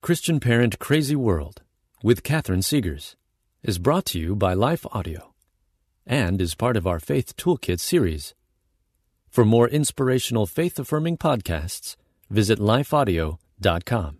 Christian Parent Crazy World with Catherine Segars is brought to you by Life Audio and is part of our Faith Toolkit series. For more inspirational faith-affirming podcasts, visit lifeaudio.com.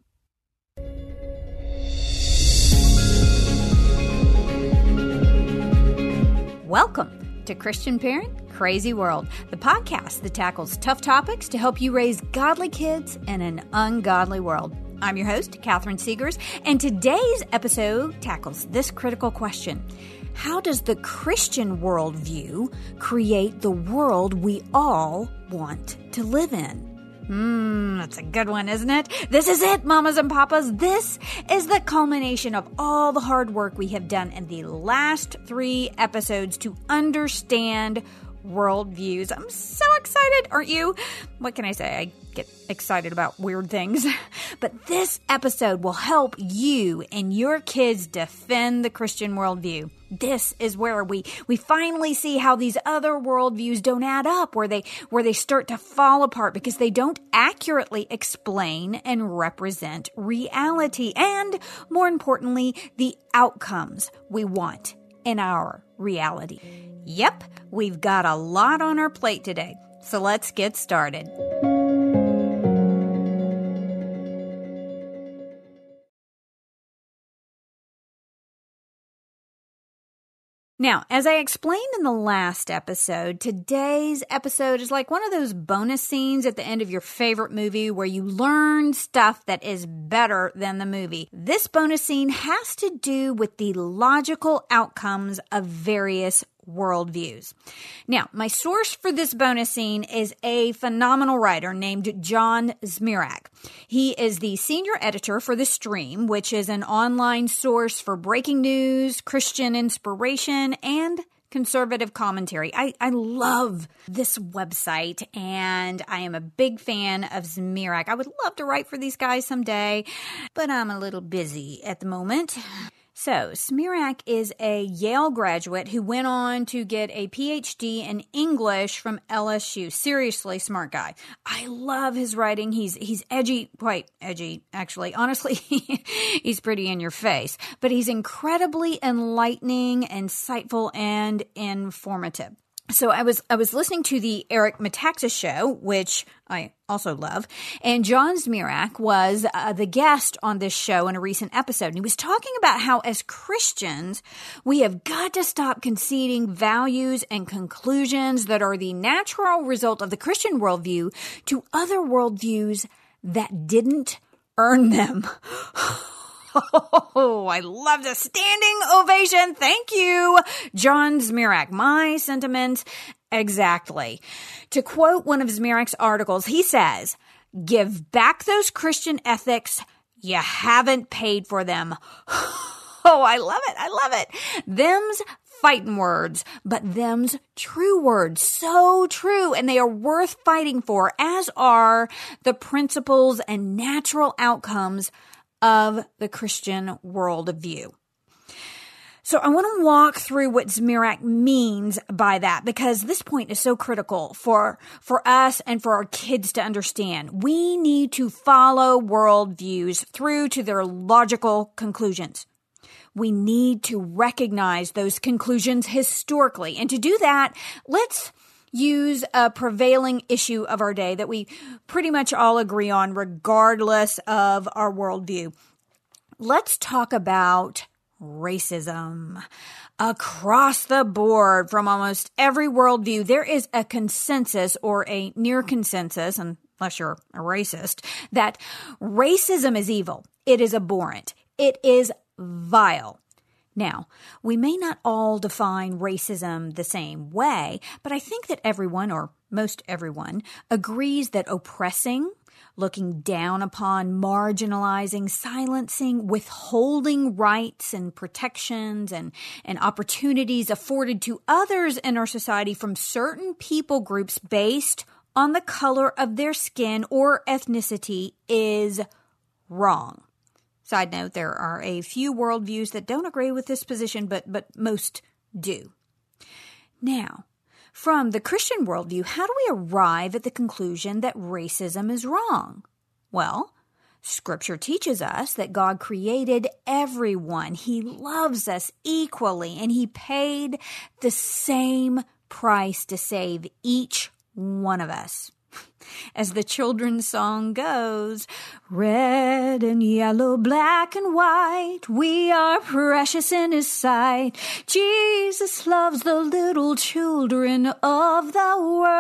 Welcome to Christian Parent Crazy World, the podcast that tackles tough topics to help you raise godly kids in an ungodly world. I'm your host, Catherine Segars, and today's episode tackles this critical question. How does the Christian worldview create the world we all want to live in? That's a good one, isn't it? This is it, mamas and papas. This is the culmination of all the hard work we have done in the last 3 episodes to understand worldviews. I'm so excited, aren't you? What can I say? I get excited about weird things. But this episode will help you and your kids defend the Christian worldview. This is where we finally see how these other worldviews don't add up, where they start to fall apart because they don't accurately explain and represent reality, and more importantly, the outcomes we want in our reality. Yep, we've got a lot on our plate today, so let's get started. Now, as I explained in the last episode, today's episode is like one of those bonus scenes at the end of your favorite movie where you learn stuff that is better than the movie. This bonus scene has to do with the logical outcomes of various worldviews. Now, my source for this bonus scene is a phenomenal writer named John Zmirak. He is the senior editor for The Stream, which is an online source for breaking news, Christian inspiration, and conservative commentary. I love this website, and I am a big fan of Zmirak. I would love to write for these guys someday, but I'm a little busy at the moment. So, Zmirak is a Yale graduate who went on to get a PhD in English from LSU. Seriously smart guy. I love his writing. He's edgy, quite edgy, actually. Honestly, he's pretty in your face. But he's incredibly enlightening, insightful, and informative. So I was listening to the Eric Metaxas show, which I also love, and John Zmirak was the guest on this show in a recent episode. And he was talking about how as Christians, we have got to stop conceding values and conclusions that are the natural result of the Christian worldview to other worldviews that didn't earn them. Oh, I love the standing ovation. Thank you, John Zmirak. My sentiments exactly. To quote one of Zmirak's articles, he says, "Give back those Christian ethics. You haven't paid for them." Oh, I love it. I love it. Them's fighting words, but them's true words. So true. And they are worth fighting for, as are the principles and natural outcomes of the Christian worldview. So I want to walk through what Zmirak means by that, because this point is so critical for us and for our kids to understand. We need to follow worldviews through to their logical conclusions. We need to recognize those conclusions historically. And to do that, let's use a prevailing issue of our day that we pretty much all agree on regardless of our worldview. Let's talk about racism. Across the board, from almost every worldview, there is a consensus or a near consensus, unless you're a racist, that racism is evil. It is abhorrent. It is vile. Now, we may not all define racism the same way, but I think that everyone, or most everyone, agrees that oppressing, looking down upon, marginalizing, silencing, withholding rights and protections and opportunities afforded to others in our society from certain people groups based on the color of their skin or ethnicity is wrong. Side note, there are a few worldviews that don't agree with this position, but most do. Now, from the Christian worldview, how do we arrive at the conclusion that racism is wrong? Well, Scripture teaches us that God created everyone. He loves us equally, and He paid the same price to save each one of us. As the children's song goes, red and yellow, black and white, we are precious in His sight. Jesus loves the little children of the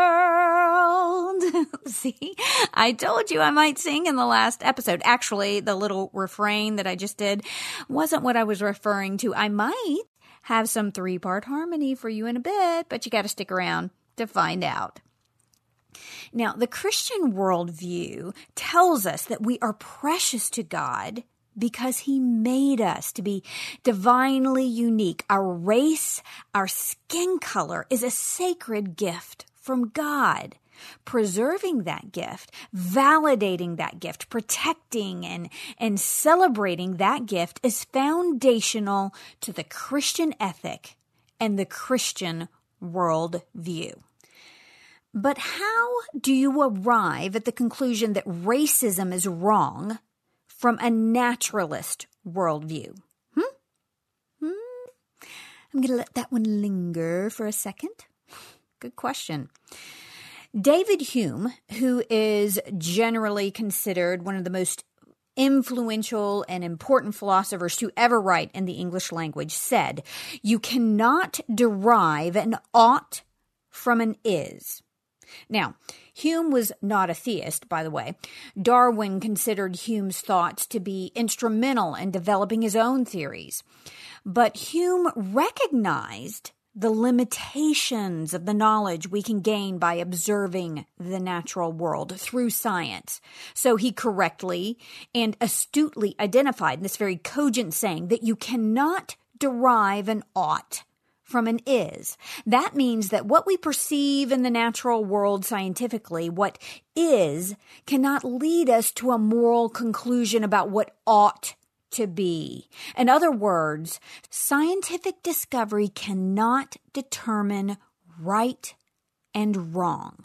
world. See, I told you I might sing in the last episode. Actually, the little refrain that I just did wasn't what I was referring to. I might have some 3-part harmony for you in a bit, but you got to stick around to find out. Now, the Christian worldview tells us that we are precious to God because He made us to be divinely unique. Our race, our skin color is a sacred gift from God. Preserving that gift, validating that gift, protecting and celebrating that gift is foundational to the Christian ethic and the Christian worldview. But how do you arrive at the conclusion that racism is wrong from a naturalist worldview? I'm going to let that one linger for a second. Good question. David Hume, who is generally considered one of the most influential and important philosophers to ever write in the English language, said, "You cannot derive an ought from an is." Now, Hume was not a theist, by the way. Darwin considered Hume's thoughts to be instrumental in developing his own theories. But Hume recognized the limitations of the knowledge we can gain by observing the natural world through science. So he correctly and astutely identified this very cogent saying that you cannot derive an ought from an is. That means that what we perceive in the natural world scientifically, what is, cannot lead us to a moral conclusion about what ought to be. In other words, scientific discovery cannot determine right and wrong.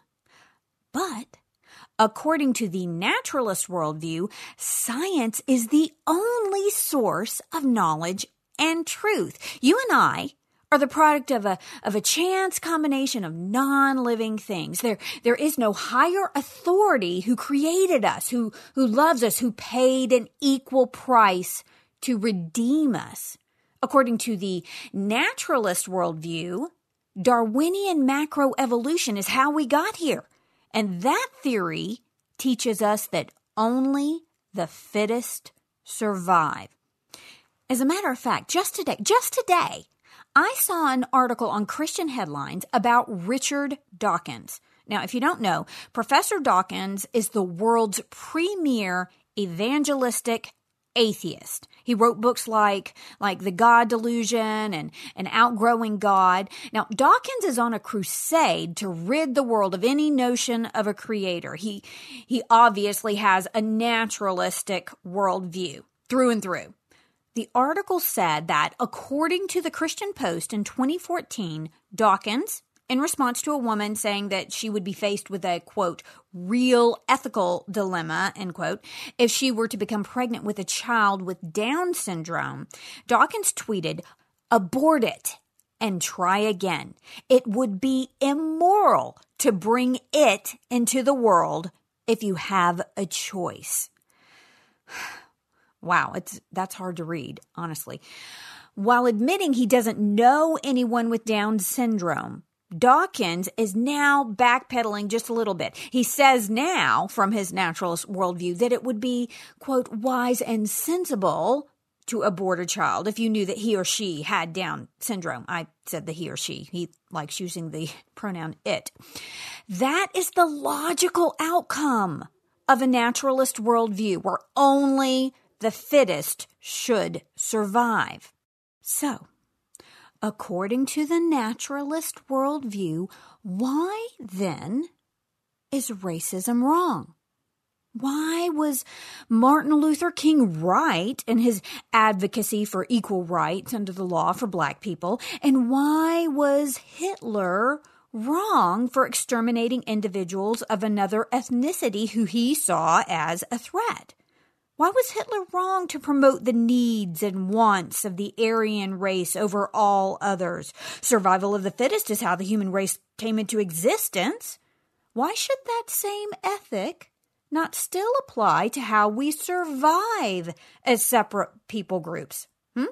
But according to the naturalist worldview, science is the only source of knowledge and truth. You and I are the product of a chance combination of non-living things. There is no higher authority who created us, who loves us, who paid an equal price to redeem us. According to the naturalist worldview, Darwinian macroevolution is how we got here. And that theory teaches us that only the fittest survive. As a matter of fact, just today, I saw an article on Christian Headlines about Richard Dawkins. Now, if you don't know, Professor Dawkins is the world's premier evangelistic atheist. He wrote books like The God Delusion and Outgrowing God. Now, Dawkins is on a crusade to rid the world of any notion of a creator. He obviously has a naturalistic worldview through and through. The article said that, according to the Christian Post in 2014, Dawkins, in response to a woman saying that she would be faced with a, quote, real ethical dilemma, end quote, if she were to become pregnant with a child with Down syndrome, Dawkins tweeted, "Abort it and try again. It would be immoral to bring it into the world if you have a choice." Wow, that's hard to read, honestly. While admitting he doesn't know anyone with Down syndrome, Dawkins is now backpedaling just a little bit. He says now, from his naturalist worldview, that it would be, quote, wise and sensible to abort a child if you knew that he or she had Down syndrome. I said the he or she. He likes using the pronoun it. That is the logical outcome of a naturalist worldview where only the fittest should survive. So, according to the naturalist worldview, why then is racism wrong? Why was Martin Luther King right in his advocacy for equal rights under the law for Black people? And why was Hitler wrong for exterminating individuals of another ethnicity who he saw as a threat? Why was Hitler wrong to promote the needs and wants of the Aryan race over all others? Survival of the fittest is how the human race came into existence. Why should that same ethic not still apply to how we survive as separate people groups?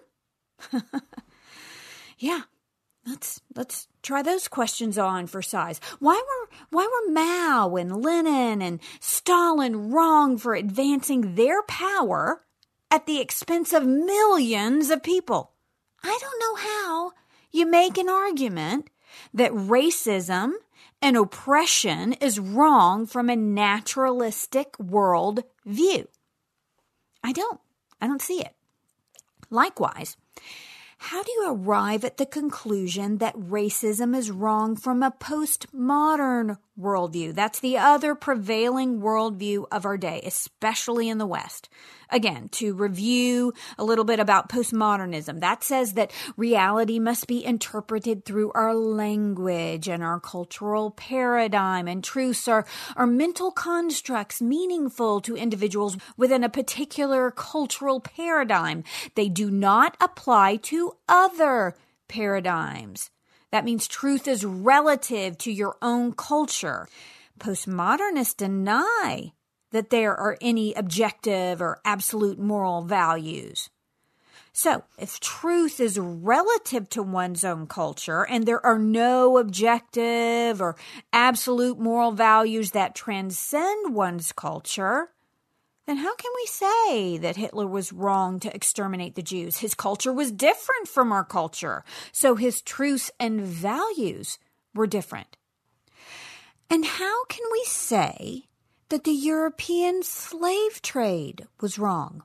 Yeah, let's try those questions on for size. Why were Mao and Lenin and Stalin wrong for advancing their power at the expense of millions of people? I don't know how you make an argument that racism and oppression is wrong from a naturalistic world view. I don't see it. Likewise, how do you arrive at the conclusion that racism is wrong from a postmodern worldview? That's the other prevailing worldview of our day, especially in the West. Again, to review a little bit about postmodernism, that says that reality must be interpreted through our language and our cultural paradigm, and truths are mental constructs meaningful to individuals within a particular cultural paradigm. They do not apply to other paradigms. That means truth is relative to your own culture. Postmodernists deny that there are any objective or absolute moral values. So, if truth is relative to one's own culture and there are no objective or absolute moral values that transcend one's culture, then how can we say that Hitler was wrong to exterminate the Jews? His culture was different from our culture, so his truths and values were different. And how can we say that the European slave trade was wrong?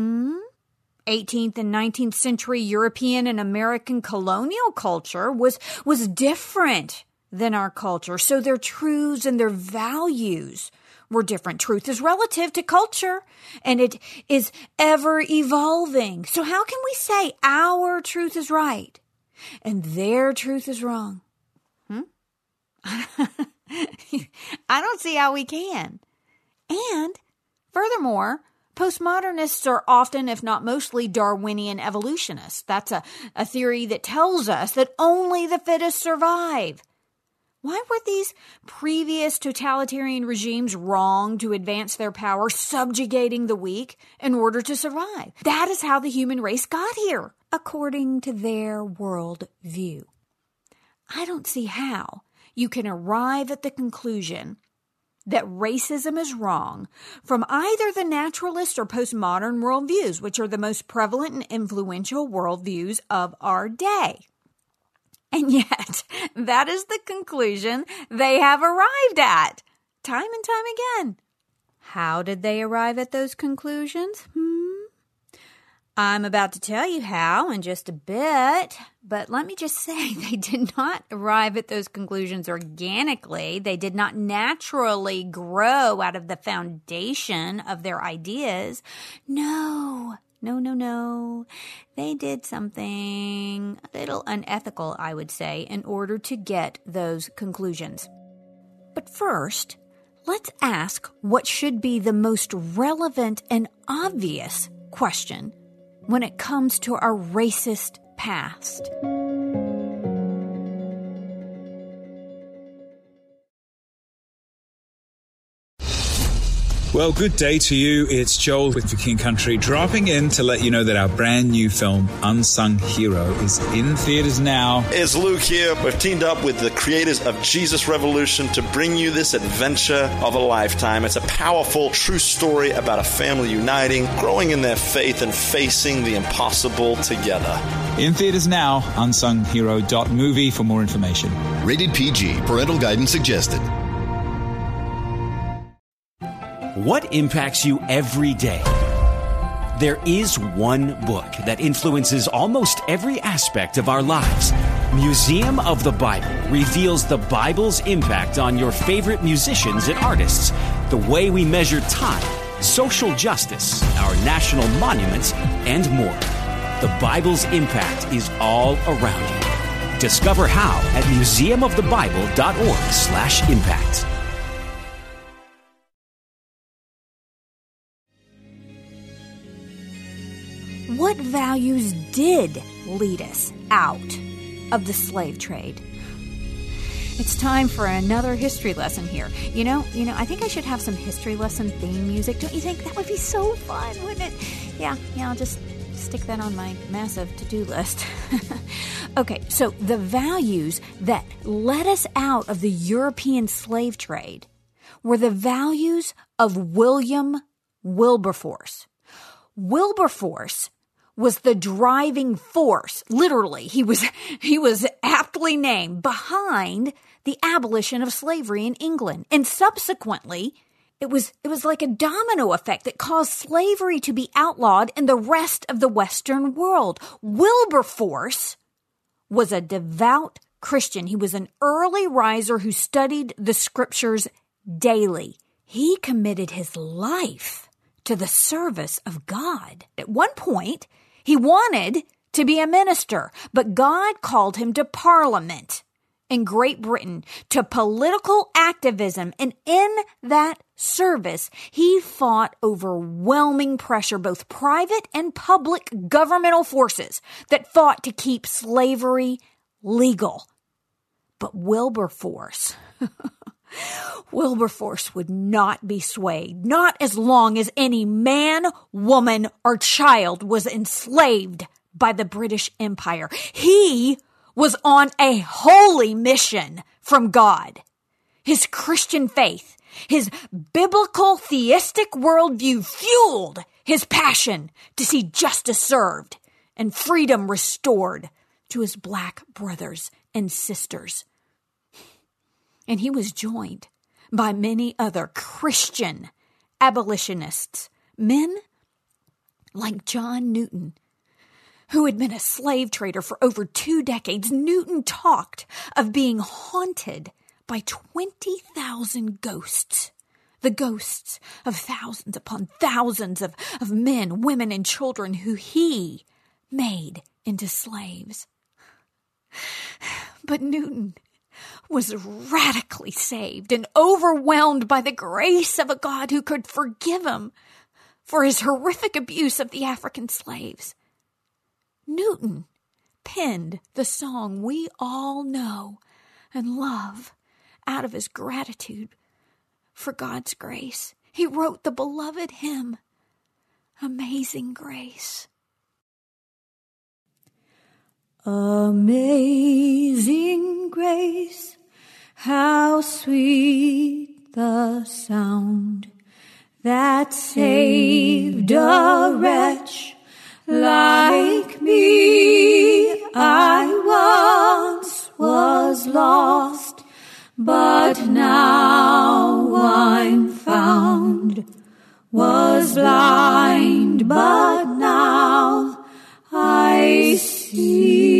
18th and 19th century European and American colonial culture was different than our culture, so their truths and their values were different. Truth is relative to culture, and it is ever evolving. So how can we say our truth is right and their truth is wrong? I don't see how we can. And furthermore, postmodernists are often, if not mostly, Darwinian evolutionists. That's a theory that tells us that only the fittest survive. Why were these previous totalitarian regimes wrong to advance their power, subjugating the weak in order to survive? That is how the human race got here, according to their world view. I don't see how you can arrive at the conclusion that racism is wrong from either the naturalist or postmodern worldviews, which are the most prevalent and influential worldviews of our day. And yet, that is the conclusion they have arrived at, time and time again. How did they arrive at those conclusions? I'm about to tell you how in just a bit, but let me just say they did not arrive at those conclusions organically. They did not naturally grow out of the foundation of their ideas. No. They did something a little unethical, I would say, in order to get those conclusions. But first, let's ask what should be the most relevant and obvious question when it comes to our racist past. Well, good day to you. It's Joel with For King Country, dropping in to let you know that our brand new film, Unsung Hero, is in theaters now. It's Luke here. We've teamed up with the creators of Jesus Revolution to bring you this adventure of a lifetime. It's a powerful, true story about a family uniting, growing in their faith, and facing the impossible together. In theaters now, unsunghero.movie for more information. Rated PG. Parental guidance suggested. What impacts you every day? There is one book that influences almost every aspect of our lives. Museum of the Bible reveals the Bible's impact on your favorite musicians and artists, the way we measure time, social justice, our national monuments, and more. The Bible's impact is all around you. Discover how at museumofthebible.org/impact. what values did lead us out of the slave trade? It's time for another history lesson here. You know, I think I should have some history lesson theme music. Don't you think that would be so fun, wouldn't it? Yeah, I'll just stick that on my massive to-do list. Okay, so the values that led us out of the European slave trade were the values of William Wilberforce. Wilberforce was the driving force, literally, he was aptly named, behind the abolition of slavery in England. And subsequently, it was like a domino effect that caused slavery to be outlawed in the rest of the Western world. Wilberforce was a devout Christian. He was an early riser who studied the scriptures daily. He committed his life to the service of God. At one point, he wanted to be a minister, but God called him to Parliament in Great Britain, to political activism, and in that service, he fought overwhelming pressure, both private and public governmental forces that fought to keep slavery legal. But Wilberforce would not be swayed, not as long as any man, woman, or child was enslaved by the British Empire. He was on a holy mission from God. His Christian faith, his biblical theistic worldview fueled his passion to see justice served and freedom restored to his black brothers and sisters. And he was joined by many other Christian abolitionists, men like John Newton, who had been a slave trader for over 2 decades. Newton talked of being haunted by 20,000 ghosts, the ghosts of thousands upon thousands of men, women, and children who he made into slaves. But Newton was radically saved and overwhelmed by the grace of a God who could forgive him for his horrific abuse of the African slaves. Newton penned the song we all know and love out of his gratitude for God's grace. He wrote the beloved hymn, Amazing Grace. Amazing grace, how sweet the sound that saved a wretch like me. I once was lost, but now I'm found. Was blind, but now I see.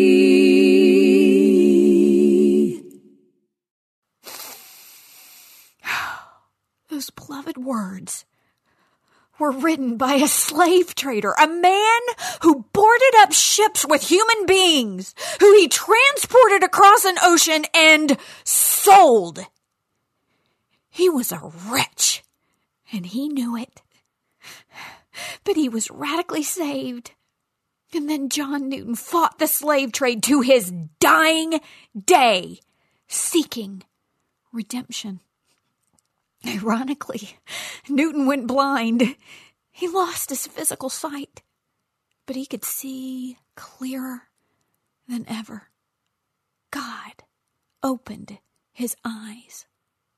Those beloved words were written by a slave trader, a man who boarded up ships with human beings, who he transported across an ocean and sold. He was a wretch, and he knew it. But he was radically saved. And then John Newton fought the slave trade to his dying day, seeking redemption. Ironically, Newton went blind. He lost his physical sight, but he could see clearer than ever. God opened his eyes.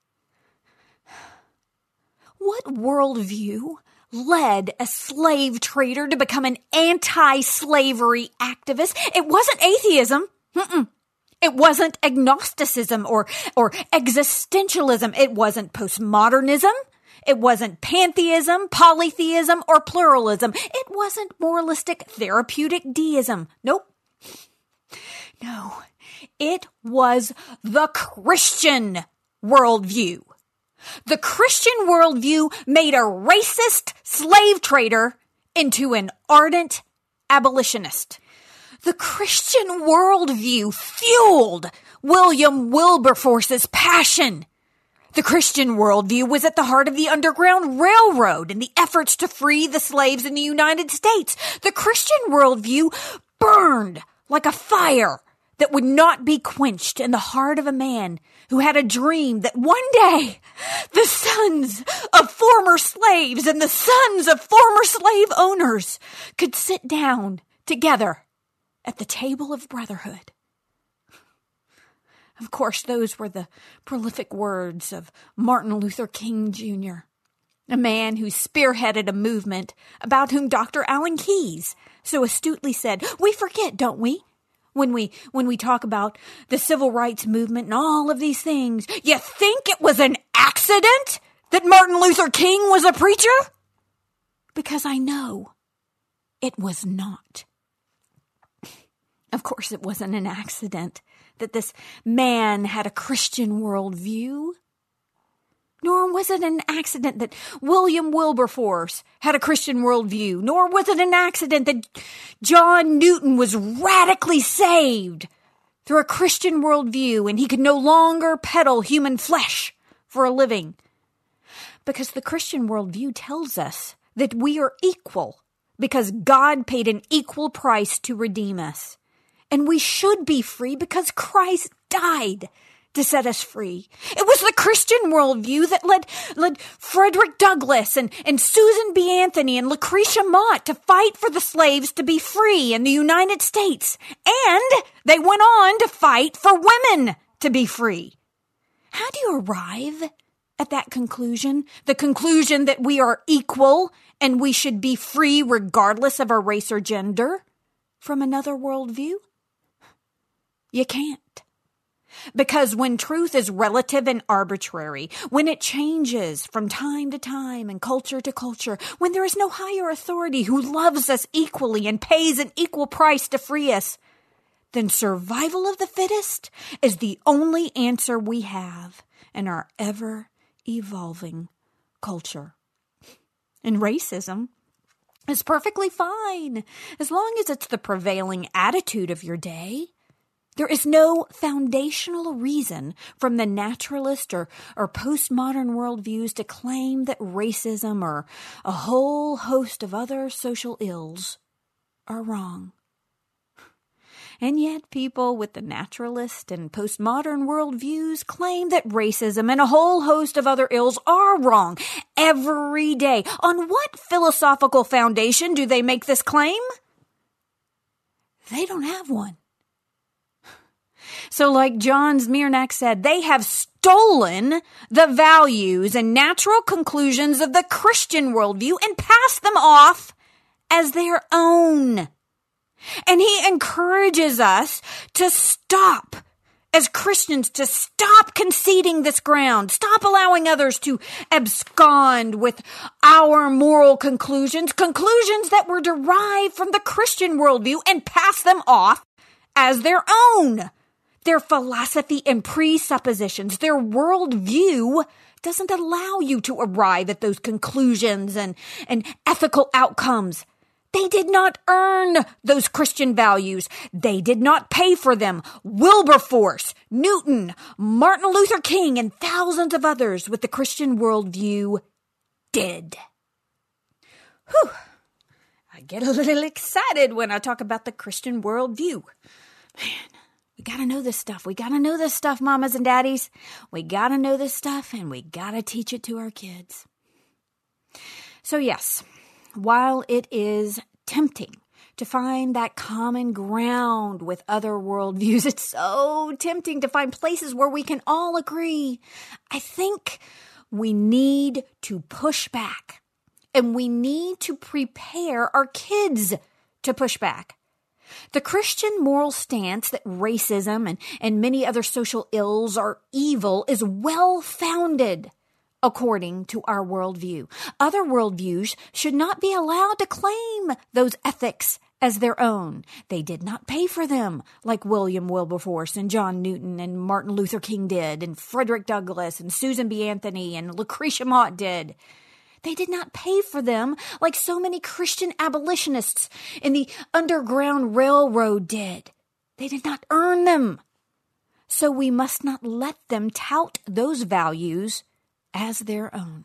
What worldview led a slave trader to become an anti-slavery activist? It wasn't atheism. It wasn't agnosticism or existentialism. It wasn't postmodernism. It wasn't pantheism, polytheism, or pluralism. It wasn't moralistic therapeutic deism. Nope. No. It was the Christian worldview. The Christian worldview made a racist slave trader into an ardent abolitionist. The Christian worldview fueled William Wilberforce's passion The Christian worldview was at the heart of the Underground Railroad and the efforts to free the slaves in the United States. The Christian worldview burned like a fire that would not be quenched in the heart of a man who had a dream that one day the sons of former slaves and the sons of former slave owners could sit down together at the table of brotherhood. Of course, those were the prolific words of Martin Luther King Jr., a man who spearheaded a movement about whom Dr. Alan Keyes so astutely said, "We forget, don't we? When we talk about the civil rights movement and all of these things, you think it was an accident that Martin Luther King was a preacher? Because I know it was not." Of course, it wasn't an accident that this man had a Christian worldview. Nor was it an accident that William Wilberforce had a Christian worldview. Nor was it an accident that John Newton was radically saved through a Christian worldview and he could no longer peddle human flesh for a living. Because the Christian worldview tells us that we are equal because God paid an equal price to redeem us. And we should be free because Christ died to set us free. It was the Christian worldview that led Frederick Douglass and Susan B. Anthony and Lucretia Mott to fight for the slaves to be free in the United States. And they went on to fight for women to be free. How do you arrive at that conclusion? The conclusion that we are equal and we should be free regardless of our race or gender from another worldview? You can't. Because when truth is relative and arbitrary, when it changes from time to time and culture to culture, when there is no higher authority who loves us equally and pays an equal price to free us, then survival of the fittest is the only answer we have in our ever-evolving culture. And racism is perfectly fine as long as it's the prevailing attitude of your day. There is no foundational reason from the naturalist or postmodern worldviews to claim that racism or a whole host of other social ills are wrong. And yet people with the naturalist and postmodern worldviews claim that racism and a whole host of other ills are wrong every day. On what philosophical foundation do they make this claim? They don't have one. So like John Zmirak said, they have stolen the values and natural conclusions of the Christian worldview and passed them off as their own. And he encourages us to stop, as Christians, to stop conceding this ground, stop allowing others to abscond with our moral conclusions that were derived from the Christian worldview and pass them off as their own. Their philosophy and presuppositions, their worldview doesn't allow you to arrive at those conclusions and ethical outcomes. They did not earn those Christian values. They did not pay for them. Wilberforce, Newton, Martin Luther King, and thousands of others with the Christian worldview did. Whew. I get a little excited when I talk about the Christian worldview. Man. We gotta know this stuff. We gotta know this stuff, mamas and daddies. We gotta know this stuff, and we gotta teach it to our kids. So yes, while it is tempting to find that common ground with other worldviews, it's so tempting to find places where we can all agree. I think we need to push back, and we need to prepare our kids to push back. The Christian moral stance that racism and many other social ills are evil is well-founded according to our worldview. Other worldviews should not be allowed to claim those ethics as their own. They did not pay for them like William Wilberforce and John Newton and Martin Luther King did, and Frederick Douglass and Susan B. Anthony and Lucretia Mott did. They did not pay for them like so many Christian abolitionists in the Underground Railroad did. They did not earn them. so we must not let them tout those values as their own.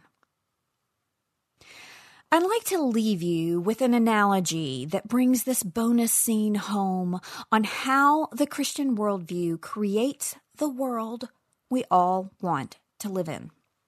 I'd like to leave you with an analogy that brings this bonus scene home on how the Christian worldview creates the world we all want to live in.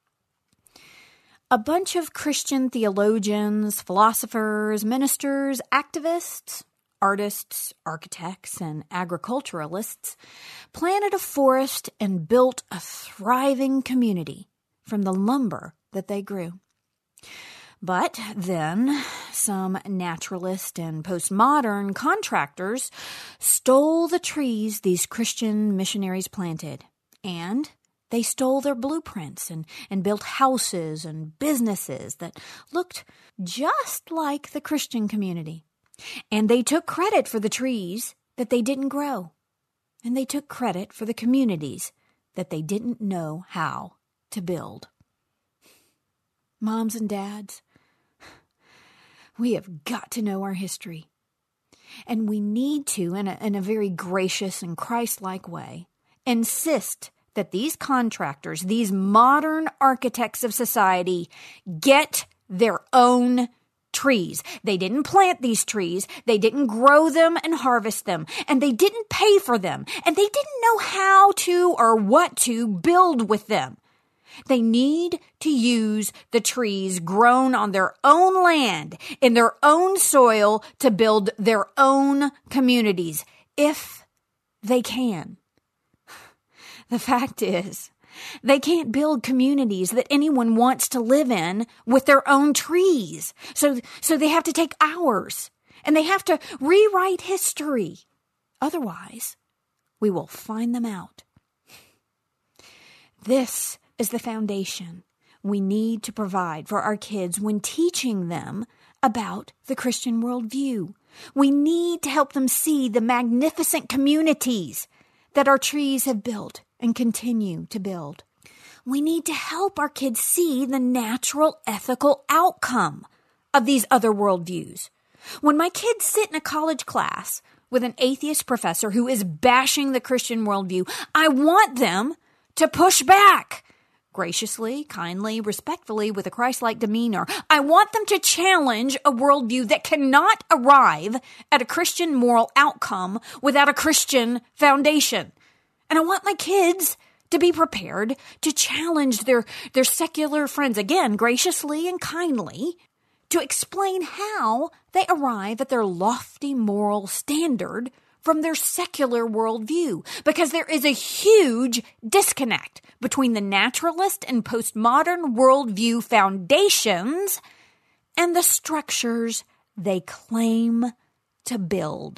A bunch of Christian theologians, philosophers, ministers, activists, artists, architects, and agriculturalists planted a forest and built a thriving community from the lumber that they grew. But then some naturalist and postmodern contractors stole the trees these Christian missionaries planted, and they stole their blueprints and built houses and businesses that looked just like the Christian community. And they took credit for the trees that they didn't grow, and they took credit for the communities that they didn't know how to build. Moms and dads, we have got to know our history. And we need to, in a very gracious and Christ-like way, insist that these contractors, these modern architects of society, get their own trees. They didn't plant these trees. They didn't grow them and harvest them. And they didn't pay for them. And they didn't know how to or what to build with them. They need to use the trees grown on their own land, in their own soil, to build their own communities, if they can. The fact is, they can't build communities that anyone wants to live in with their own trees. So they have to take ours, and they have to rewrite history. Otherwise, we will find them out. This is the foundation we need to provide for our kids when teaching them about the Christian worldview. We need to help them see the magnificent communities that our trees have built and continue to build. We need to help our kids see the natural ethical outcome of these other worldviews. When my kids sit in a college class with an atheist professor who is bashing the Christian worldview, I want them to push back. Graciously, kindly, respectfully, with a Christ-like demeanor. I want them to challenge a worldview that cannot arrive at a Christian moral outcome without a Christian foundation. And I want my kids to be prepared to challenge their secular friends, again, graciously and kindly, to explain how they arrive at their lofty moral standard from their secular worldview, because there is a huge disconnect between the naturalist and postmodern worldview foundations and the structures they claim to build.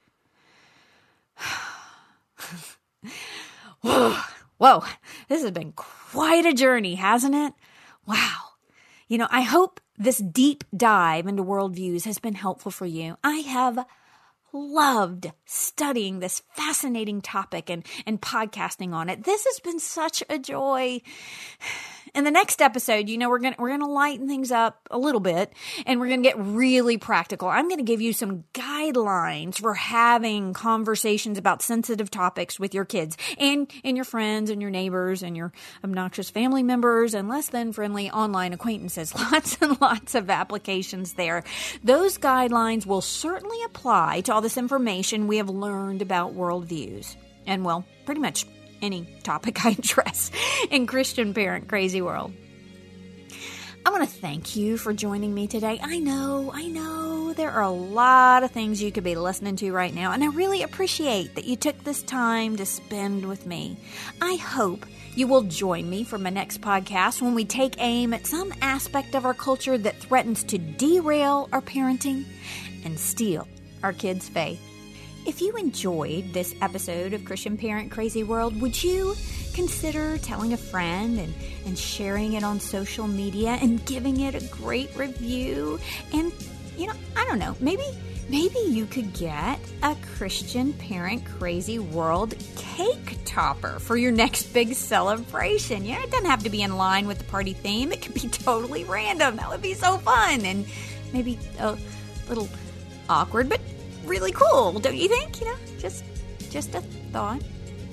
Whoa, this has been quite a journey, hasn't it? Wow. I hope this deep dive into worldviews has been helpful for you. I have loved studying this fascinating topic and podcasting on it. This has been such a joy. In the next episode, we're gonna lighten things up a little bit, and we're gonna get really practical. I'm gonna give you some guidelines for having conversations about sensitive topics with your kids and your friends and your neighbors and your obnoxious family members and less than friendly online acquaintances. Lots and lots of applications there. Those guidelines will certainly apply to all this information we have learned about worldviews. And well, pretty much any topic I address in Christian Parent Crazy World. I want to thank you for joining me today. I know, there are a lot of things you could be listening to right now, and I really appreciate that you took this time to spend with me. I hope you will join me for my next podcast when we take aim at some aspect of our culture that threatens to derail our parenting and steal our kids' faith. If you enjoyed this episode of Christian Parent Crazy World, would you consider telling a friend and sharing it on social media and giving it a great review? And, I don't know, maybe you could get a Christian Parent Crazy World cake topper for your next big celebration. It doesn't have to be in line with the party theme. It could be totally random. That would be so fun and maybe a little awkward, but really cool, don't you think? Just a thought.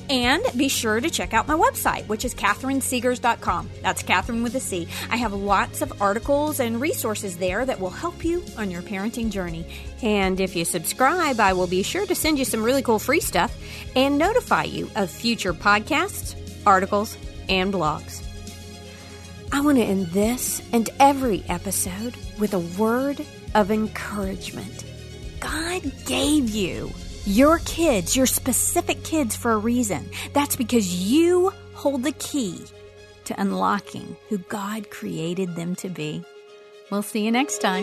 And be sure to check out my website, which is CatherineSegars.com. That's Catherine with a C. I have lots of articles and resources there that will help you on your parenting journey. And if you subscribe, I will be sure to send you some really cool free stuff and notify you of future podcasts, articles, and blogs. I want to end this and every episode with a word of encouragement. God gave you your kids, your specific kids, for a reason. That's because you hold the key to unlocking who God created them to be. We'll see you next time.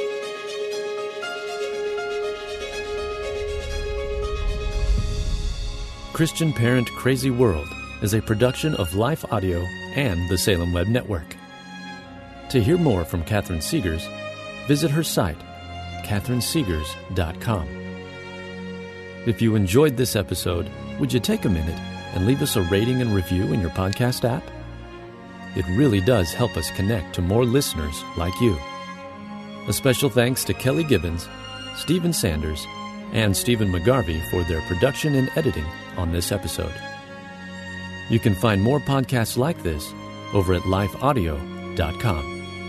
Christian Parent Crazy World is a production of Life Audio and the Salem Web Network. To hear more from Catherine Segars, visit her site, CatherineSegars.com. If you enjoyed this episode, would you take a minute and leave us a rating and review in your podcast app? It really does help us connect to more listeners like you. A special thanks to Kelly Gibbons, Stephen Sanders, and Stephen McGarvey for their production and editing on this episode. You can find more podcasts like this over at lifeaudio.com.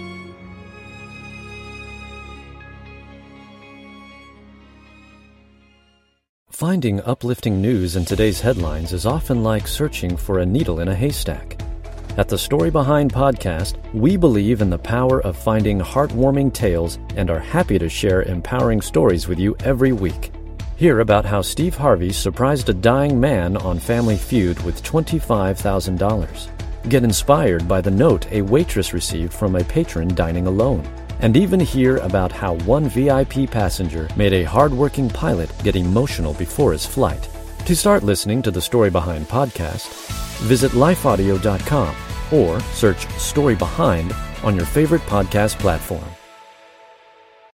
Finding uplifting news in today's headlines is often like searching for a needle in a haystack. At the Story Behind podcast, we believe in the power of finding heartwarming tales and are happy to share empowering stories with you every week. Hear about how Steve Harvey surprised a dying man on Family Feud with $25,000. Get inspired by the note a waitress received from a patron dining alone. And even hear about how one VIP passenger made a hard-working pilot get emotional before his flight. To start listening to the Story Behind podcast, visit lifeaudio.com or search Story Behind on your favorite podcast platform.